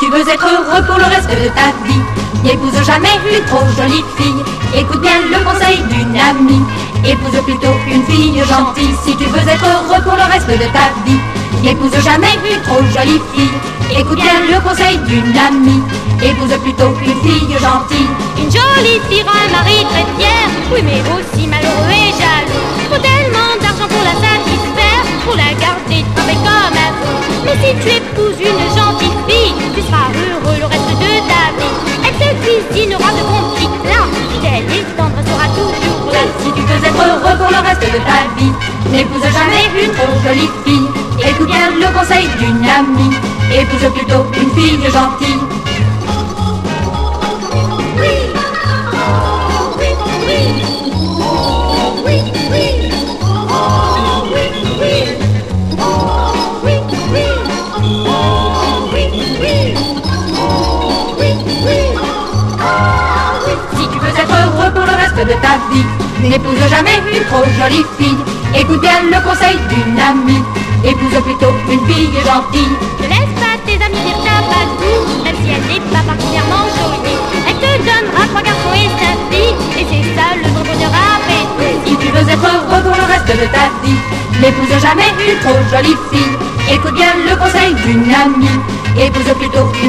tu veux être heureux pour le reste de ta vie, n'épouse jamais une trop jolie fille. Écoute bien le conseil d'une amie, épouse plutôt une fille gentille. Si tu veux être heureux pour le reste de ta vie, n'épouse jamais une trop jolie fille. Écoute bien le conseil d'une amie, épouse plutôt une fille gentille. Une jolie fille rend un mari très fier, oui mais aussi malheureux et jaloux. Faut tellement d'argent pour la satisfaire, pour la garder travaille comme un fou. Mais si tu épouses une gentille fille, tu seras heureux le reste de ta vie. Elle te cuisinera de bons petits plats, fidèle et tendre sera toujours là. Si tu veux être heureux pour le reste de ta vie, n'épouse jamais une trop jolie fille. Écoute bien le conseil d'une amie, épouse plutôt une fille gentille. Si tu veux être heureux pour le reste de ta vie, n'épouse jamais une trop jolie fille. Écoute bien le conseil d'une amie, épouse plutôt une fille gentille. Ne laisse pas tes amis dire t'as pas de goût, même si elle n'est pas particulièrement jolie. Elle te donnera 3 garçons et 5 filles, et c'est ça le vrai bonheur après tout. Si tu veux être heureux pour le reste de ta vie, n'épouse jamais une trop jolie fille. Écoute bien le conseil d'une amie, épouse plutôt une